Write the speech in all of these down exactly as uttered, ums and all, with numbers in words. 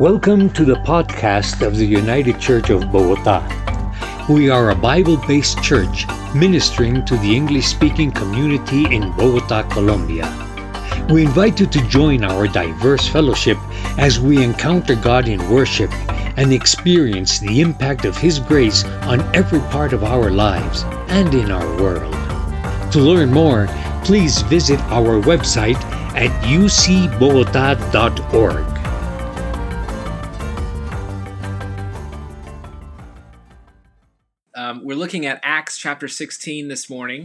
Welcome to the podcast of the United Church of Bogota. We are a Bible-based church ministering to the English-speaking community in Bogota, Colombia. We invite you to join our diverse fellowship as we encounter God in worship and experience the impact of His grace on every part of our lives and in our world. To learn more, please visit our website at u c bogota dot org. Um, we're looking at Acts chapter sixteen this morning,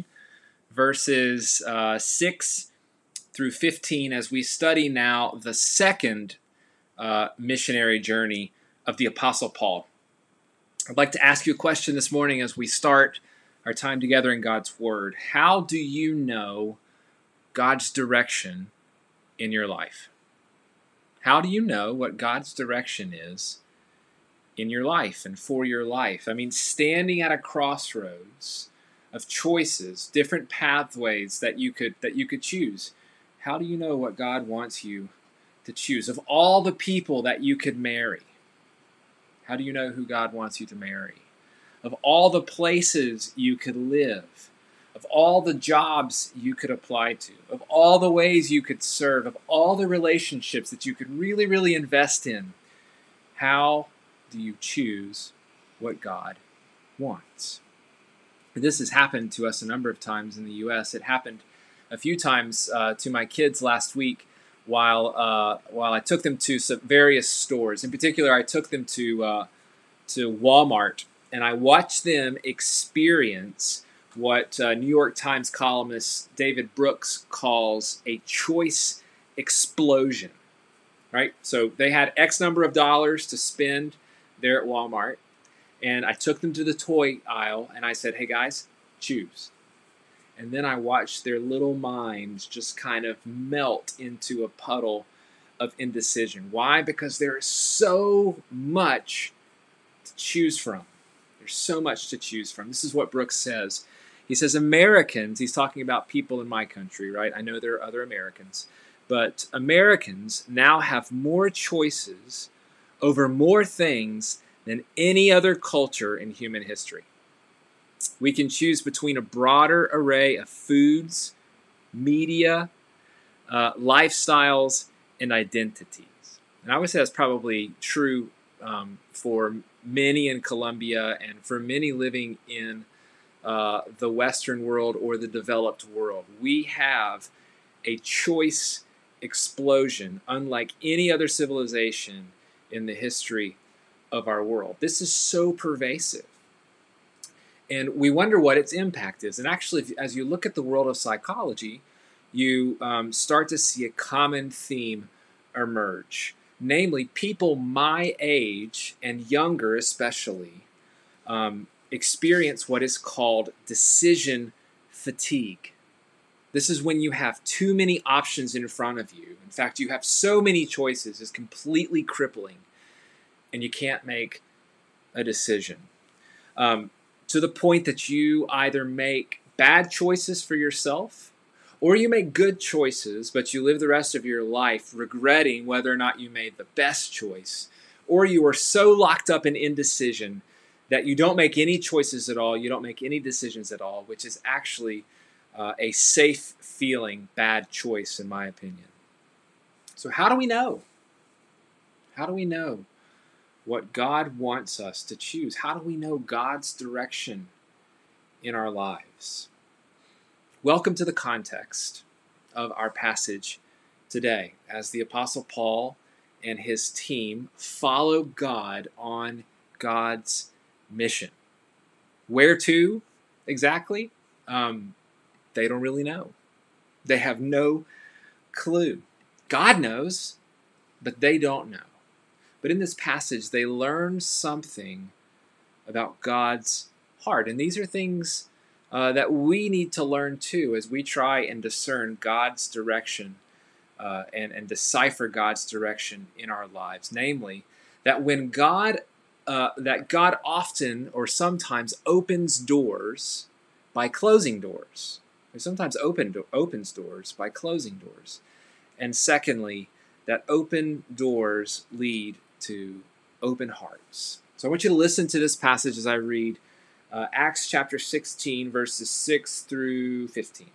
verses uh, six through fifteen, as we study now the second uh, missionary journey of the Apostle Paul. I'd like to ask you a question this morning as we start our time together in God's Word. How do you know God's direction in your life? How do you know what God's direction is in your life and for your life? I mean, standing at a crossroads of choices, different pathways that you could that you could choose. How do you know what God wants you to choose? Of all the people that you could marry, how do you know who God wants you to marry? Of all the places you could live, of all the jobs you could apply to, of all the ways you could serve, of all the relationships that you could really, really invest in, how do you choose what God wants? This has happened to us a number of times in the U S It happened a few times uh, to my kids last week while uh, while I took them to some various stores. In particular, I took them to uh, to Walmart, and I watched them experience what uh, New York Times columnist David Brooks calls a choice explosion. Right? So they had X number of dollars to spend there at Walmart, and I took them to the toy aisle, and I said, hey guys, choose. And then I watched their little minds just kind of melt into a puddle of indecision. Why? Because there is so much to choose from. There's so much to choose from. This is what Brooks says. He says, Americans, he's talking about people in my country, right? I know there are other Americans, but Americans now have more choices over more things than any other culture in human history. We can choose between a broader array of foods, media, uh, lifestyles, and identities. And I would say that's probably true um, for many in Colombia and for many living in uh, the Western world or the developed world. We have a choice explosion unlike any other civilization in the history of our world. This is so pervasive. And we wonder what its impact is. And actually, as you look at the world of psychology, you um, start to see a common theme emerge. Namely, people my age and younger especially um, experience what is called decision fatigue. This is when you have too many options in front of you. In fact, you have so many choices, it's completely crippling, and you can't make a decision. Um, to the point that you either make bad choices for yourself, or you make good choices, but you live the rest of your life regretting whether or not you made the best choice, or you are so locked up in indecision that you don't make any choices at all, you don't make any decisions at all, which is actually uh, a safe feeling bad choice in my opinion. So how do we know? How do we know what God wants us to choose? How do we know God's direction in our lives? Welcome to the context of our passage today as the Apostle Paul and his team follow God on God's mission. Where to exactly? Um, they don't really know. They have no clue. God knows, but they don't know. But in this passage, they learn something about God's heart. And these are things uh, that we need to learn too as we try and discern God's direction uh, and, and decipher God's direction in our lives. Namely, that when God, uh, that God often or sometimes opens doors by closing doors. Or sometimes open, opens doors by closing doors. And secondly, that open doors lead to open hearts. So I want you to listen to this passage as I read uh, Acts chapter sixteen, verses six through fifteen.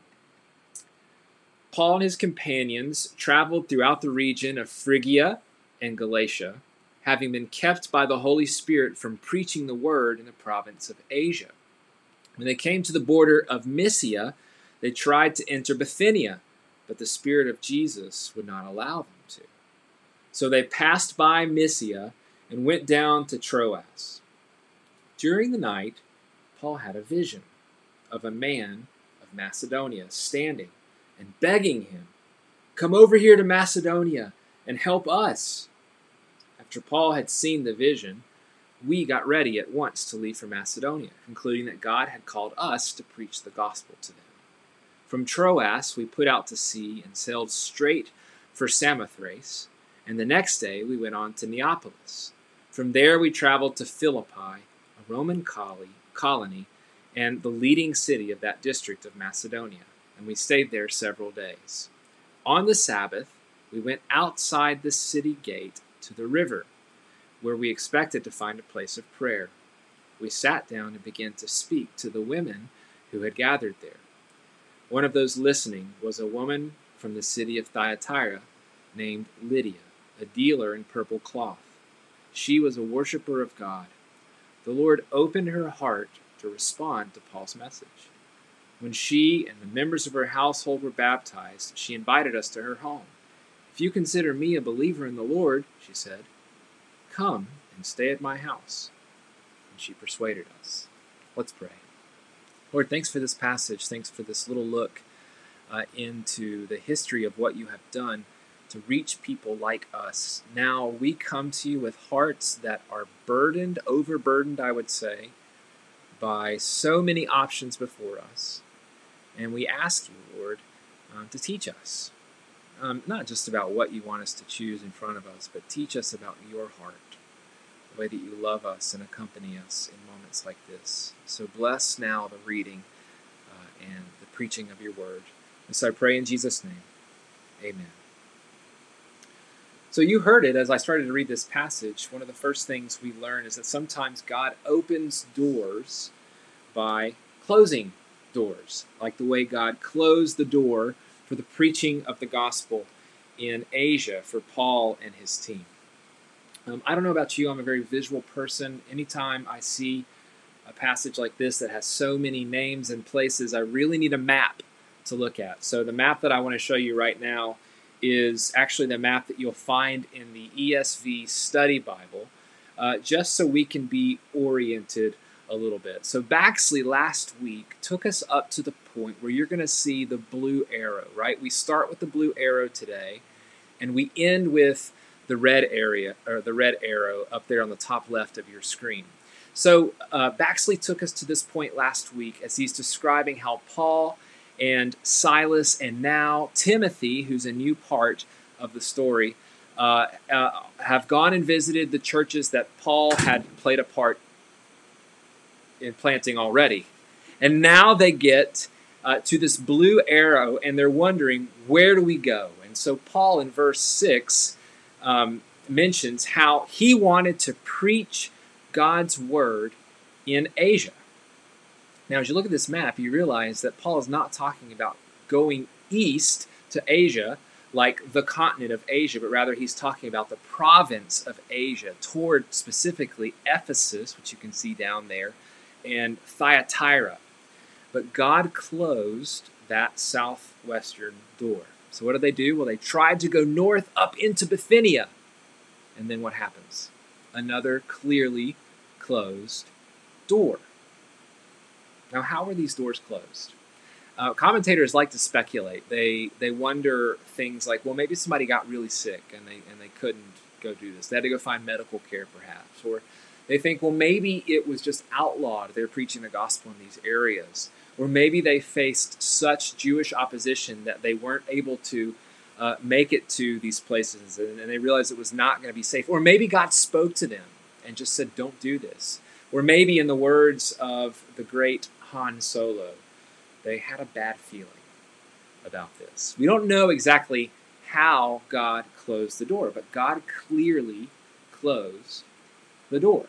Paul and his companions traveled throughout the region of Phrygia and Galatia, having been kept by the Holy Spirit from preaching the word in the province of Asia. When they came to the border of Mysia, they tried to enter Bithynia, but the Spirit of Jesus would not allow them to. So they passed by Mysia and went down to Troas. During the night, Paul had a vision of a man of Macedonia standing and begging him, "Come over here to Macedonia and help us." After Paul had seen the vision, we got ready at once to leave for Macedonia, concluding that God had called us to preach the gospel to them. From Troas, we put out to sea and sailed straight for Samothrace, and the next day we went on to Neapolis. From there we traveled to Philippi, a Roman colony, and the leading city of that district of Macedonia, and we stayed there several days. On the Sabbath, we went outside the city gate to the river, where we expected to find a place of prayer. We sat down and began to speak to the women who had gathered there. One of those listening was a woman from the city of Thyatira named Lydia, a dealer in purple cloth. She was a worshiper of God. The Lord opened her heart to respond to Paul's message. When she and the members of her household were baptized, she invited us to her home. "If you consider me a believer in the Lord," she said, "come and stay at my house." And she persuaded us. Let's pray. Lord, thanks for this passage. Thanks for this little look uh, into the history of what you have done to reach people like us. Now we come to you with hearts that are burdened, overburdened, I would say, by so many options before us. And we ask you, Lord, um, to teach us. Um, not just about what you want us to choose in front of us, but teach us about your heart, the way that you love us and accompany us in moments like this. So bless now the reading uh, and the preaching of your word. And so I pray in Jesus' name, amen. So you heard it as I started to read this passage. One of the first things we learn is that sometimes God opens doors by closing doors, like the way God closed the door for the preaching of the gospel in Asia for Paul and his team. Um, I don't know about you, I'm a very visual person. Anytime I see a passage like this that has so many names and places, I really need a map to look at. So the map that I want to show you right now is actually the map that you'll find in the E S V Study Bible, uh, just so we can be oriented a little bit. So Baxley last week took us up to the point where you're going to see the blue arrow, right? We start with the blue arrow today, and we end with the red area, or the red arrow up there on the top left of your screen. So uh, Baxley took us to this point last week as he's describing how Paul and Silas and now Timothy, who's a new part of the story, uh, uh, have gone and visited the churches that Paul had played a part in planting already. And now they get uh, to this blue arrow and they're wondering, where do we go? And so Paul in verse six um, mentions how he wanted to preach God's word in Asia. Now, as you look at this map, you realize that Paul is not talking about going east to Asia, like the continent of Asia, but rather he's talking about the province of Asia, toward specifically Ephesus, which you can see down there, and Thyatira. But God closed that southwestern door. So what did they do? Well, they tried to go north up into Bithynia. And then what happens? Another clearly closed door. Now, how were these doors closed? Uh, commentators like to speculate. They they wonder things like, well, maybe somebody got really sick and they and they couldn't go do this. They had to go find medical care, perhaps. Or they think, well, maybe it was just outlawed. They're preaching the gospel in these areas. Or maybe they faced such Jewish opposition that they weren't able to uh, make it to these places, and, and they realized it was not going to be safe. Or maybe God spoke to them and just said, don't do this. Or maybe in the words of the great Han Solo, they had a bad feeling about this. We don't know exactly how God closed the door, but God clearly close the door.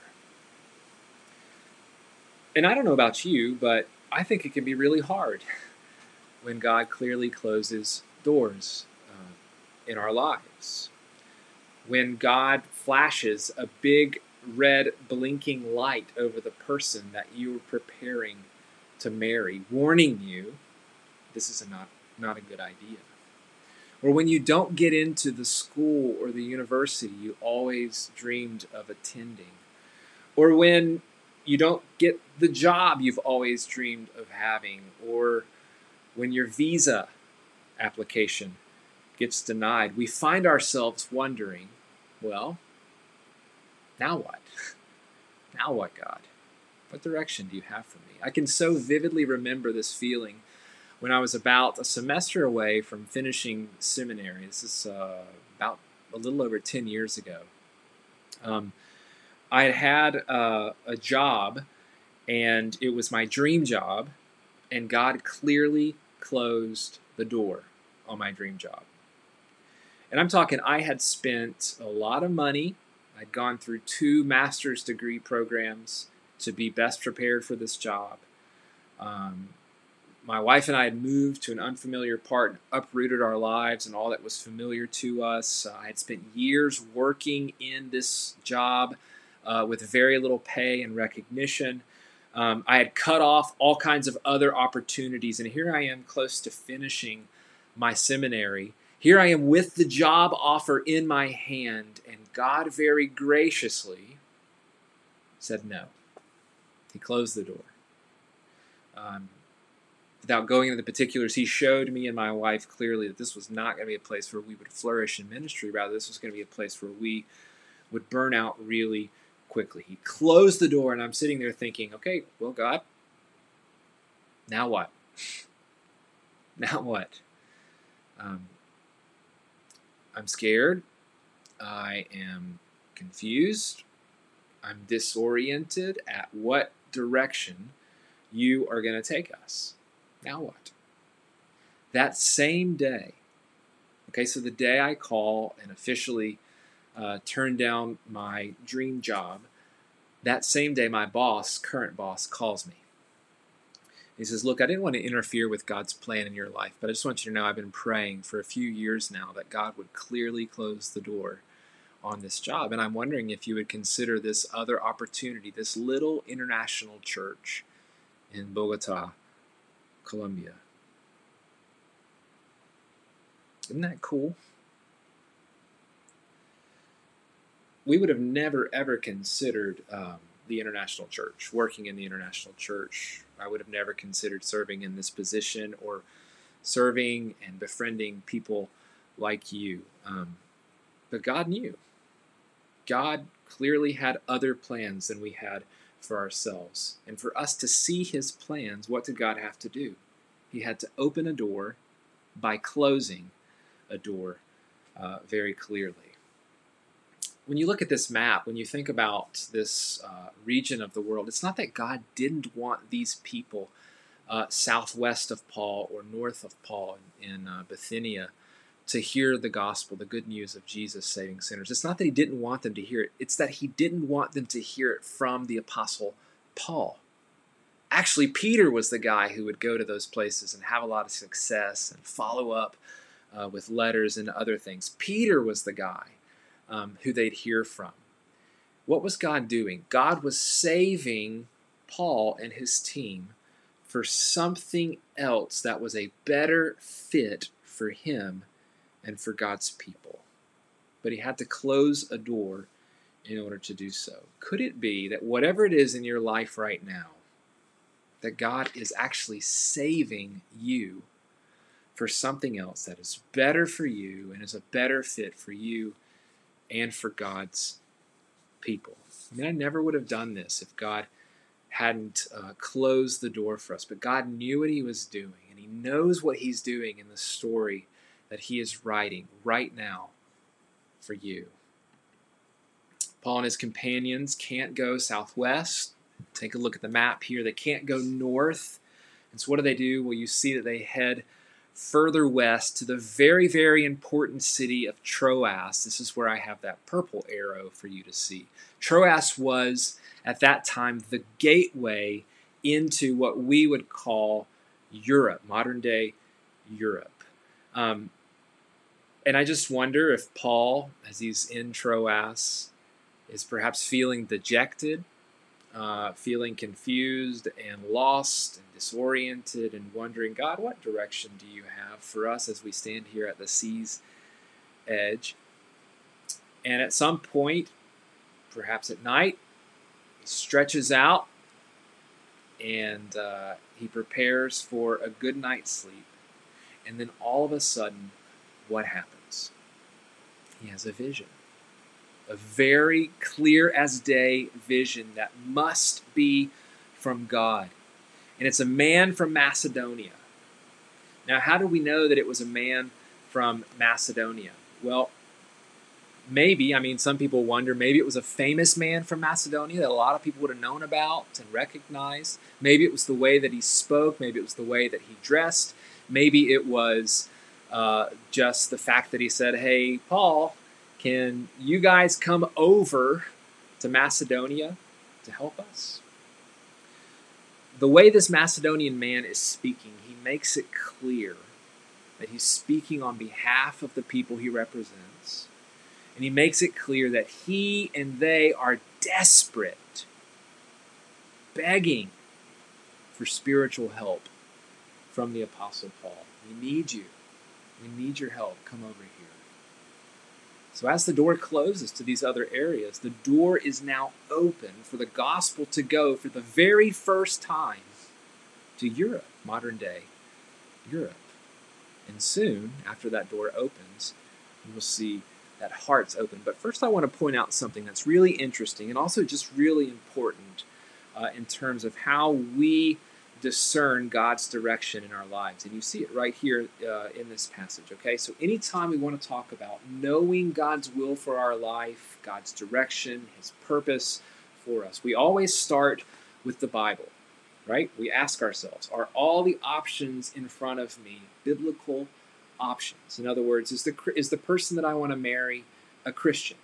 And I don't know about you, but I think it can be really hard when God clearly closes doors uh, in our lives. When God flashes a big red blinking light over the person that you are preparing to marry, warning you this is a not, not a good idea. Or when you don't get into the school or the university you always dreamed of attending. Or when you don't get the job you've always dreamed of having. Or when your visa application gets denied. We find ourselves wondering, well, now what? Now what, God? What direction do you have for me? I can so vividly remember this feeling when I was about a semester away from finishing seminary. This is uh, about a little over ten years ago. Um, I had had uh, a job, and it was my dream job, and God clearly closed the door on my dream job. And I'm talking, I had spent a lot of money. I'd gone through two master's degree programs to be best prepared for this job. Um, my wife and I had moved to an unfamiliar part, uprooted our lives and all that was familiar to us. Uh, I had spent years working in this job uh, with very little pay and recognition. Um, I had cut off all kinds of other opportunities, and here I am close to finishing my seminary. Here I am with the job offer in my hand, and God very graciously said no. He closed the door. Um, without going into the particulars, he showed me and my wife clearly that this was not going to be a place where we would flourish in ministry. Rather, this was going to be a place where we would burn out really quickly. He closed the door, and I'm sitting there thinking, okay, well, God, now what? Now what? Um, I'm scared. I am confused. I'm disoriented at what direction you are going to take us. Now what? That same day, okay, so the day I call and officially uh, turn down my dream job, that same day my boss, current boss, calls me. He says, look, I didn't want to interfere with God's plan in your life, but I just want you to know I've been praying for a few years now that God would clearly close the door on this job. And I'm wondering if you would consider this other opportunity, this little international church in Bogota, Colombia. Isn't that cool? We would have never, ever considered um, the international church, working in the international church. I would have never considered serving in this position or serving and befriending people like you. Um, but God knew. God clearly had other plans than we had for ourselves. And for us to see his plans, what did God have to do? He had to open a door by closing a door uh, very clearly. When you look at this map, when you think about this uh, region of the world, it's not that God didn't want these people uh, southwest of Paul or north of Paul in, in uh, Bithynia to hear the gospel, the good news of Jesus saving sinners. It's not that he didn't want them to hear it. It's that he didn't want them to hear it from the apostle Paul. Actually, Peter was the guy who would go to those places and have a lot of success and follow up uh, with letters and other things. Peter was the guy um, who they'd hear from. What was God doing? God was saving Paul and his team for something else that was a better fit for him and for God's people. But he had to close a door in order to do so. Could it be that whatever it is in your life right now, that God is actually saving you for something else that is better for you and is a better fit for you and for God's people? I mean, I never would have done this if God hadn't uh, closed the door for us. But God knew what he was doing, and he knows what he's doing in the story that he is writing right now for you. Paul and his companions can't go southwest. Take a look at the map here. They can't go north. And so what do they do? Well, you see that they head further west to the very, very important city of Troas. This is where I have that purple arrow for you to see. Troas was, at that time, the gateway into what we would call Europe, modern-day Europe. Um, and I just wonder if Paul, as he's in Troas, is perhaps feeling dejected, uh, feeling confused and lost and disoriented and wondering, God, what direction do you have for us as we stand here at the sea's edge? And at some point, perhaps at night, he stretches out and uh, he prepares for a good night's sleep. And then all of a sudden, what happens? He has a vision. A very clear as day vision that must be from God. And it's a man from Macedonia. Now, how do we know that it was a man from Macedonia? Well, maybe, I mean, some people wonder, maybe it was a famous man from Macedonia that a lot of people would have known about and recognized. Maybe it was the way that he spoke. Maybe it was the way that he dressed. Maybe it was uh, just the fact that he said, hey, Paul, can you guys come over to Macedonia to help us? The way this Macedonian man is speaking, he makes it clear that he's speaking on behalf of the people he represents. And he makes it clear that he and they are desperate, begging for spiritual help from the Apostle Paul. We need you. We need your help. Come over here. So as the door closes to these other areas, the door is now open for the gospel to go for the very first time to Europe, modern day Europe. And soon, after that door opens, we will see that hearts open. But first I want to point out something that's really interesting and also just really important uh, in terms of how we discern God's direction in our lives. And you see it right here uh, in this passage, okay? So anytime we want to talk about knowing God's will for our life, God's direction, His purpose for us, we always start with the Bible, right? We ask ourselves, are all the options in front of me biblical options? In other words, is the, is the person that I want to marry a Christian?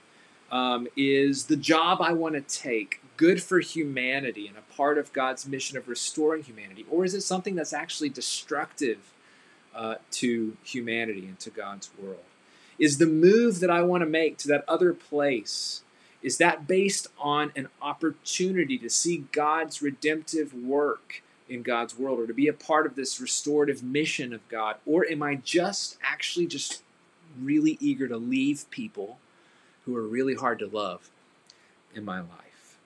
Um, is the job I want to take good for humanity and a part of God's mission of restoring humanity? Or is it something that's actually destructive uh, to humanity and to God's world? Is the move that I want to make to that other place, is that based on an opportunity to see God's redemptive work in God's world or to be a part of this restorative mission of God? Or am I just actually just really eager to leave people who are really hard to love in my life?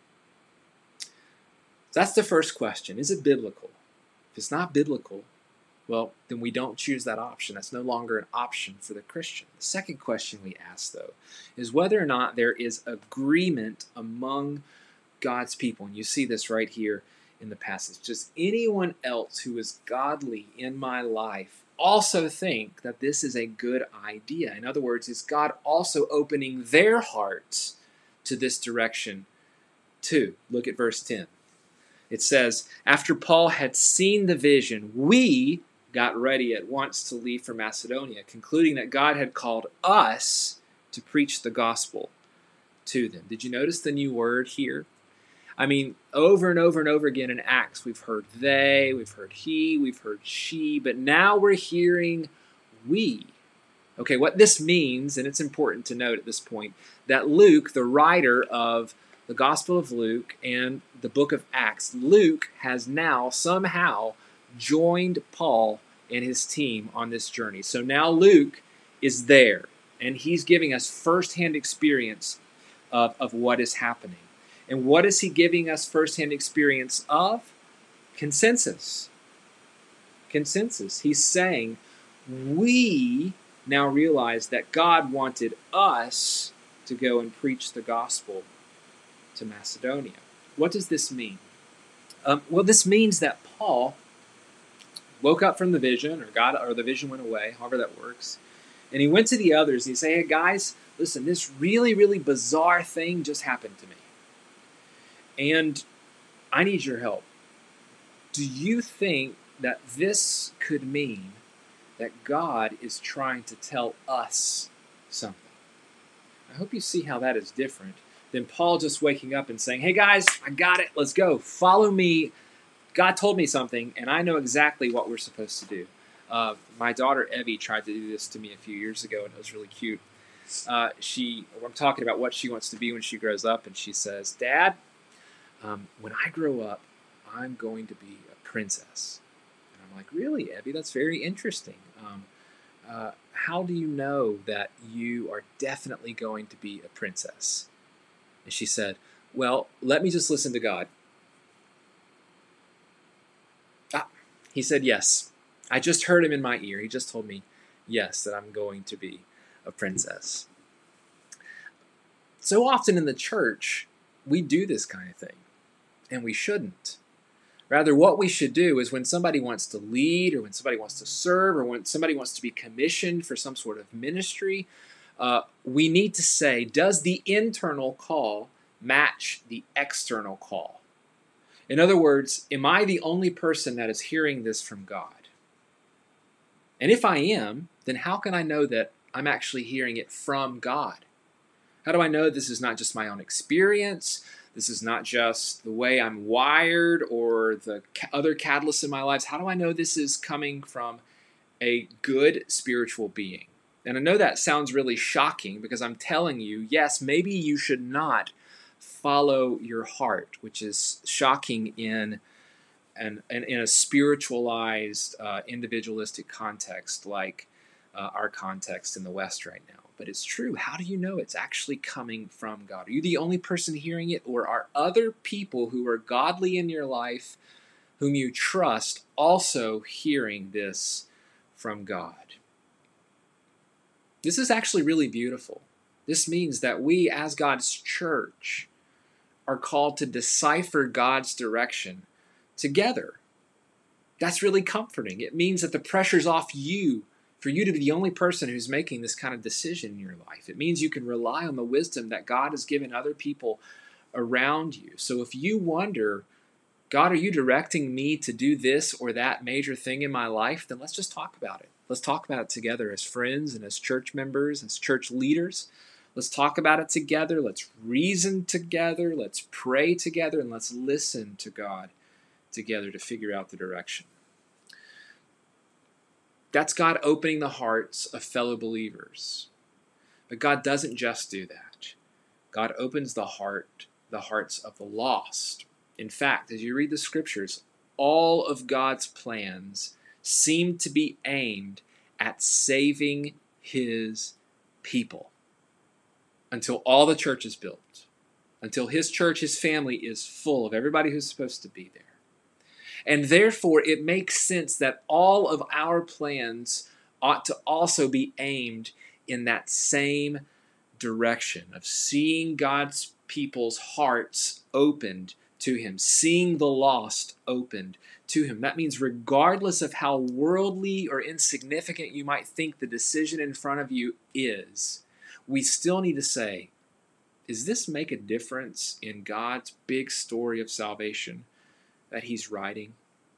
So that's the first question. Is it biblical? If it's not biblical, well, then we don't choose that option. That's no longer an option for the Christian. The second question we ask, though, is whether or not there is agreement among God's people. And you see this right here in the passage. Does anyone else who is godly in my life also think that this is a good idea? In other words, is God also opening their hearts to this direction too? Look at verse ten. It says, after Paul had seen the vision, we got ready at once to leave for Macedonia, concluding that God had called us to preach the gospel to them. Did you notice the new word here? I mean, over and over and over again in Acts, we've heard they, we've heard he, we've heard she, but now we're hearing we. Okay, what this means, and it's important to note at this point, that Luke, the writer of the Gospel of Luke and the book of Acts, Luke has now somehow joined Paul and his team on this journey. So now Luke is there, and he's giving us firsthand experience of, of what is happening. And what is he giving us firsthand experience of? Consensus. Consensus. He's saying, we now realize that God wanted us to go and preach the gospel to Macedonia. What does this mean? Um, well, this means that Paul woke up from the vision, or God, or the vision went away, however that works, and he went to the others and he said, hey guys, listen, this really, really bizarre thing just happened to me. And I need your help. Do you think that this could mean that God is trying to tell us something. I hope you see how that is different than Paul just waking up and saying, hey guys, I got it, let's go, follow me. God told me something, and I know exactly what we're supposed to do. Uh, my daughter Evie tried to do this to me a few years ago, and it was really cute. Uh, she, I'm talking about what she wants to be when she grows up, and she says, Dad, um, when I grow up, I'm going to be a princess. And I'm like, really, Evie? That's very interesting. Um, uh, how do you know that you are definitely going to be a princess? And she said, well, let me just listen to God. Ah, he said yes. I just heard him in my ear. He just told me, yes, that I'm going to be a princess. So often in the church, we do this kind of thing, and we shouldn't. Rather, what we should do is when somebody wants to lead, or when somebody wants to serve, or when somebody wants to be commissioned for some sort of ministry, uh, we need to say, does the internal call match the external call? In other words, am I the only person that is hearing this from God? And if I am, then how can I know that I'm actually hearing it from God? How do I know this is not just my own experience? This is not just the way I'm wired or the other catalysts in my lives. How do I know this is coming from a good spiritual being? And I know that sounds really shocking because I'm telling you, yes, maybe you should not follow your heart, which is shocking in an, an in a spiritualized, uh, individualistic context like uh, our context in the West right now. But it's true. How do you know it's actually coming from God? Are you the only person hearing it, or are other people who are godly in your life, whom you trust, also hearing this from God? This is actually really beautiful. This means that we, as God's church, are called to decipher God's direction together. That's really comforting. It means that the pressure's off you for you to be the only person who's making this kind of decision in your life. It means you can rely on the wisdom that God has given other people around you. So if you wonder, God, are you directing me to do this or that major thing in my life? Then let's just talk about it. Let's talk about it together as friends and as church members, as church leaders. Let's talk about it together. Let's reason together. Let's pray together, and let's listen to God together to figure out the direction. That's God opening the hearts of fellow believers. But God doesn't just do that. God opens the heart, the hearts of the lost. In fact, as you read the scriptures, all of God's plans seem to be aimed at saving his people until all the church is built, until his church, his family is full of everybody who's supposed to be there. And therefore, it makes sense that all of our plans ought to also be aimed in that same direction of seeing God's people's hearts opened to him, seeing the lost opened to him. That means regardless of how worldly or insignificant you might think the decision in front of you is, we still need to say, does this make a difference in God's big story of salvation that he's writing?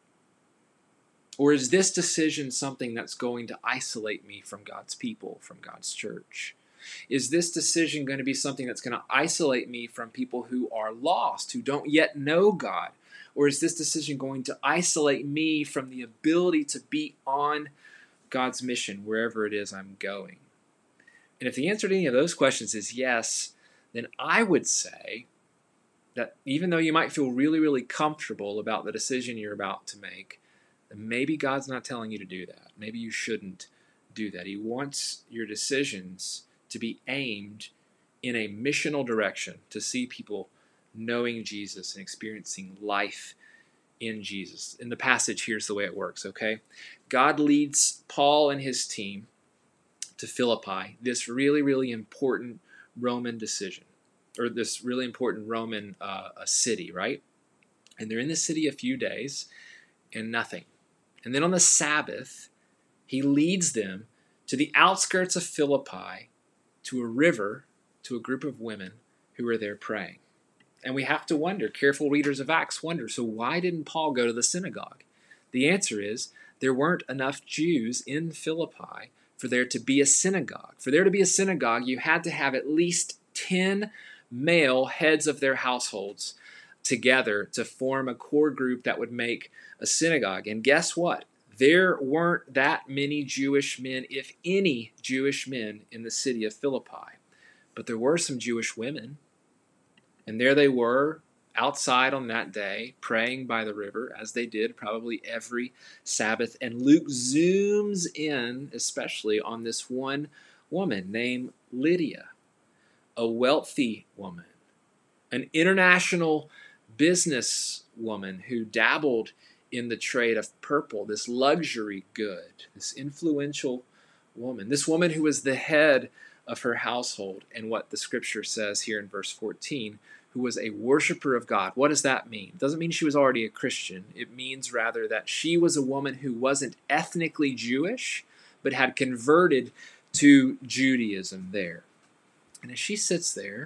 Or is this decision something that's going to isolate me from God's people, from God's church? Is this decision going to be something that's going to isolate me from people who are lost, who don't yet know God? Or is this decision going to isolate me from the ability to be on God's mission wherever it is I'm going? And if the answer to any of those questions is yes, then I would say that even though you might feel really, really comfortable about the decision you're about to make, then maybe God's not telling you to do that. Maybe you shouldn't do that. He wants your decisions to be aimed in a missional direction, to see people knowing Jesus and experiencing life in Jesus. In the passage, here's the way it works, okay? God leads Paul and his team to Philippi, this really, really important Roman decision, or this really important Roman uh, a city, right? And they're in the city a few days and nothing. And then on the Sabbath, he leads them to the outskirts of Philippi, to a river, to a group of women who are there praying. And we have to wonder, careful readers of Acts wonder, so why didn't Paul go to the synagogue? The answer is there weren't enough Jews in Philippi for there to be a synagogue. For there to be a synagogue, you had to have at least ten male heads of their households together to form a core group that would make a synagogue. And guess what? There weren't that many Jewish men, if any Jewish men, in the city of Philippi. But there were some Jewish women. And there they were, outside on that day, praying by the river, as they did probably every Sabbath. And Luke zooms in, especially on this one woman named Lydia, a wealthy woman, an international business woman who dabbled in the trade of purple, this luxury good, this influential woman, this woman who was the head of her household, and what the scripture says here in verse fourteen, who was a worshiper of God. What does that mean? It doesn't mean she was already a Christian. It means rather that she was a woman who wasn't ethnically Jewish, but had converted to Judaism there. And as she sits there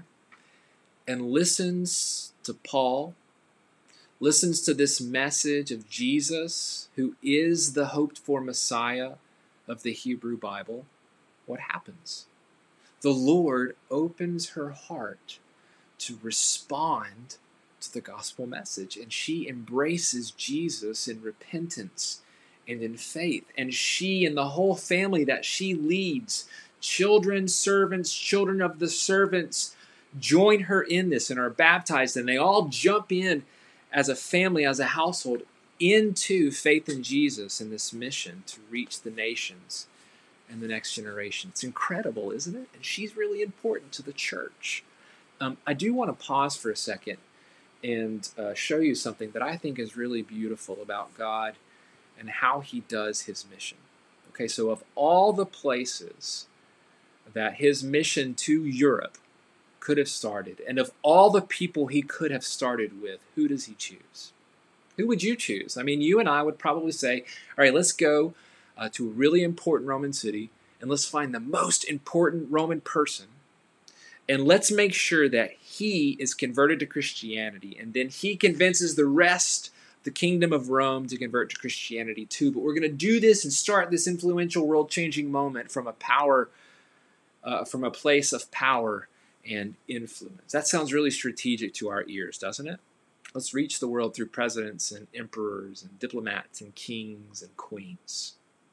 and listens to Paul, listens to this message of Jesus, who is the hoped-for Messiah of the Hebrew Bible, what happens? The Lord opens her heart to respond to the gospel message, and she embraces Jesus in repentance and in faith. And she and the whole family that she leads, children, servants, children of the servants, join her in this and are baptized, and they all jump in as a family, as a household, into faith in Jesus and this mission to reach the nations and the next generation. It's incredible, isn't it? And she's really important to the church. Um, I do want to pause for a second and uh, show you something that I think is really beautiful about God and how he does his mission. Okay, so of all the places that his mission to Europe could have started, and of all the people he could have started with, who does he choose? Who would you choose? I mean, you and I would probably say, all right, let's go uh, to a really important Roman city, and let's find the most important Roman person, and let's make sure that he is converted to Christianity, and then he convinces the rest of the kingdom of Rome to convert to Christianity too. But we're going to do this and start this influential, world-changing moment from a power, uh, from a place of power and influence. That sounds really strategic to our ears, doesn't it? Let's reach the world through presidents and emperors and diplomats and kings and queens.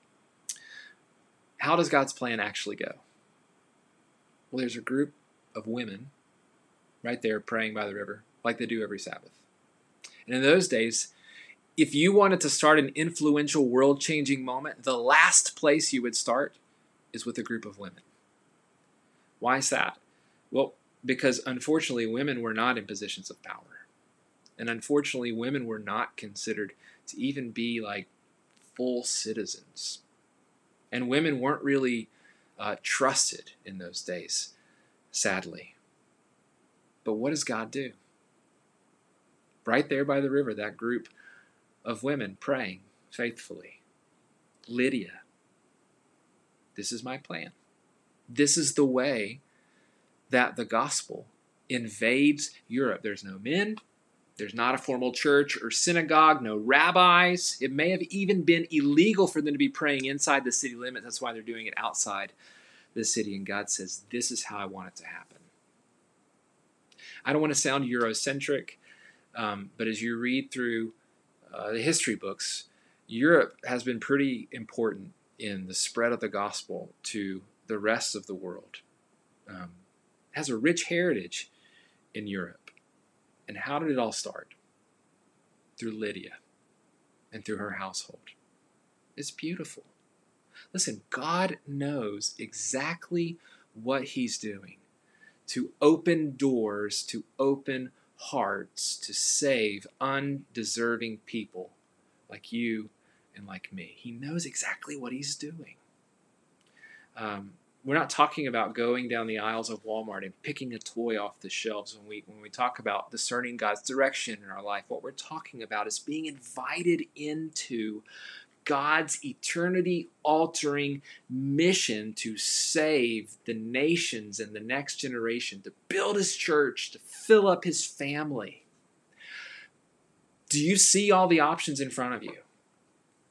How does God's plan actually go? Well, there's a group of women right there praying by the river, like they do every Sabbath. And in those days, if you wanted to start an influential, world-changing moment, the last place you would start is with a group of women. Why is that? Well, because unfortunately, women were not in positions of power. And unfortunately, women were not considered to even be like full citizens. And women weren't really uh, trusted in those days, sadly. But what does God do? Right there by the river, that group of women praying faithfully. Lydia, this is my plan. This is the way that the gospel invades Europe. There's no men. There's not a formal church or synagogue, no rabbis. It may have even been illegal for them to be praying inside the city limits. That's why they're doing it outside the city. And God says, this is how I want it to happen. I don't want to sound Eurocentric, um, but as you read through uh, the history books, Europe has been pretty important in the spread of the gospel to the rest of the world. Um, it has a rich heritage in Europe. And how did it all start? Through Lydia and through her household. It's beautiful. Listen, God knows exactly what he's doing to open doors, to open hearts, to save undeserving people like you and like me. He knows exactly what he's doing. Um, We're not talking about going down the aisles of Walmart and picking a toy off the shelves when we when we talk about discerning God's direction in our life. What we're talking about is being invited into God's eternity-altering mission to save the nations and the next generation, to build his church, to fill up his family. Do you see all the options in front of you?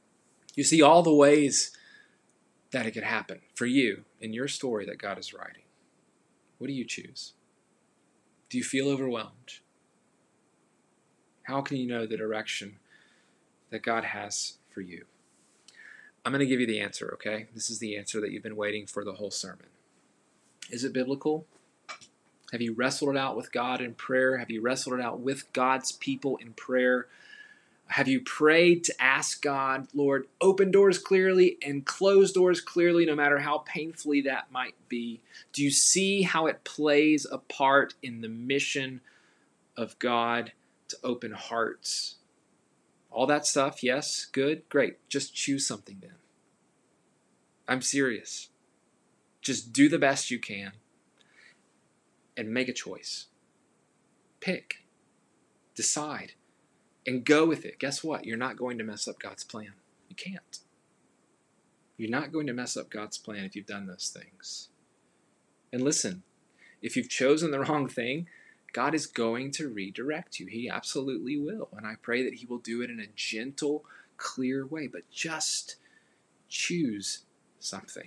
You see all the ways that it could happen for you in your story that God is writing. What do you choose? Do you feel overwhelmed? How can you know the direction that God has for you? I'm going to give you the answer, okay? This is the answer that you've been waiting for the whole sermon. Is it biblical? Have you wrestled it out with God in prayer? Have you wrestled it out with God's people in prayer? Have you prayed to ask God, Lord, open doors clearly and close doors clearly, no matter how painfully that might be? Do you see how it plays a part in the mission of God to open hearts? All that stuff, yes, good, great. Just choose something then. I'm serious. Just do the best you can and make a choice. Pick. Decide. And go with it. Guess what? You're not going to mess up God's plan. You can't. You're not going to mess up God's plan if you've done those things. And listen, if you've chosen the wrong thing, God is going to redirect you. He absolutely will. And I pray that He will do it in a gentle, clear way. But just choose something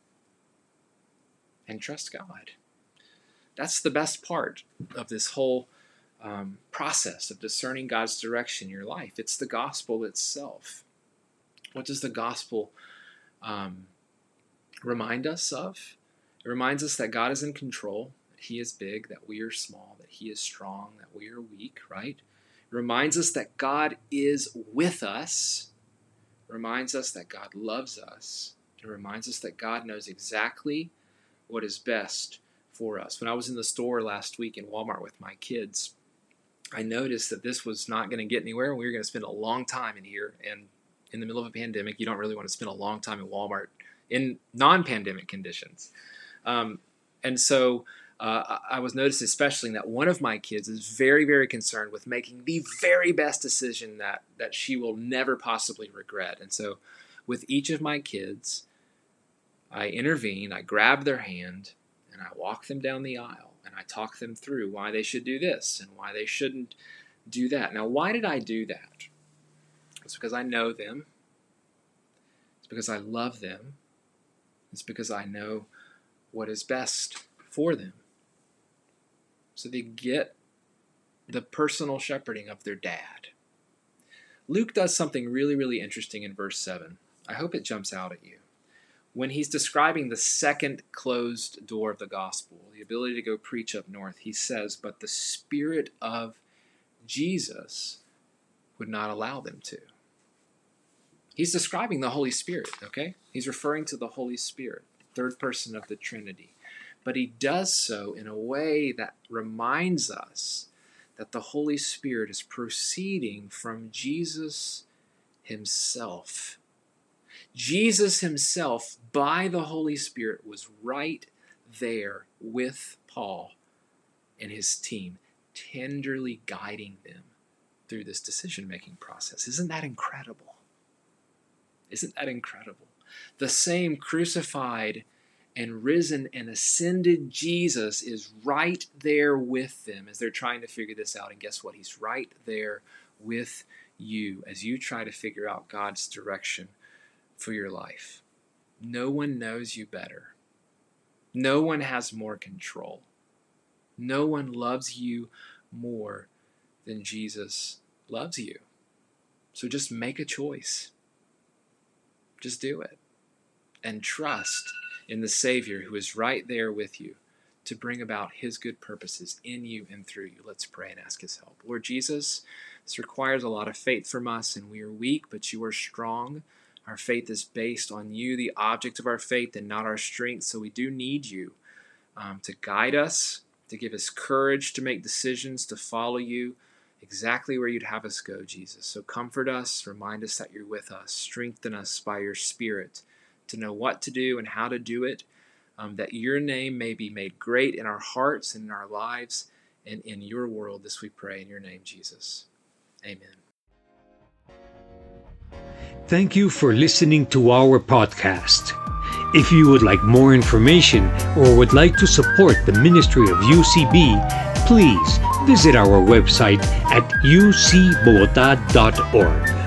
and trust God. That's the best part of this whole um, process of discerning God's direction in your life. It's the gospel itself. What does the gospel um, remind us of? It reminds us that God is in control, that He is big, that we are small, that He is strong, that we are weak, right? It reminds us that God is with us. It reminds us that God loves us. It reminds us that God knows exactly what is best for us. When I was in the store last week in Walmart with my kids, I noticed that this was not going to get anywhere, and we were going to spend a long time in here. And in the middle of a pandemic, you don't really want to spend a long time in Walmart in non-pandemic conditions. Um, and so uh, I was noticing especially that one of my kids is very, very concerned with making the very best decision that, that she will never possibly regret. And so with each of my kids, I intervene, I grab their hand, and I walk them down the aisle, and I talk them through why they should do this and why they shouldn't do that. Now, why did I do that? It's because I know them. It's because I love them. It's because I know what is best for them. So they get the personal shepherding of their dad. Luke does something really, really interesting in verse seven. I hope it jumps out at you. When he's describing the second closed door of the gospel, the ability to go preach up north, he says, but the Spirit of Jesus would not allow them to. He's describing the Holy Spirit, okay? He's referring to the Holy Spirit, third person of the Trinity. But he does so in a way that reminds us that the Holy Spirit is proceeding from Jesus himself. Jesus himself, by the Holy Spirit, was right there with Paul and his team, tenderly guiding them through this decision-making process. Isn't that incredible? Isn't that incredible? The same crucified and risen and ascended Jesus is right there with them as they're trying to figure this out. And guess what? He's right there with you as you try to figure out God's direction for your life. No one knows you better. No one has more control. No one loves you more than Jesus loves you. So just make a choice. Just do it. And trust in the Savior who is right there with you to bring about His good purposes in you and through you. Let's pray and ask His help. Lord Jesus, this requires a lot of faith from us, and we are weak, but you are strong. Our faith is based on you, the object of our faith, and not our strength. So we do need you um, to guide us, to give us courage to make decisions, to follow you exactly where you'd have us go, Jesus. So comfort us, remind us that you're with us, strengthen us by your Spirit to know what to do and how to do it, um, that your name may be made great in our hearts and in our lives and in your world. This we pray in your name, Jesus. Amen. Thank you for listening to our podcast. If you would like more information or would like to support the ministry of U C B, please visit our website at u c bogota dot org.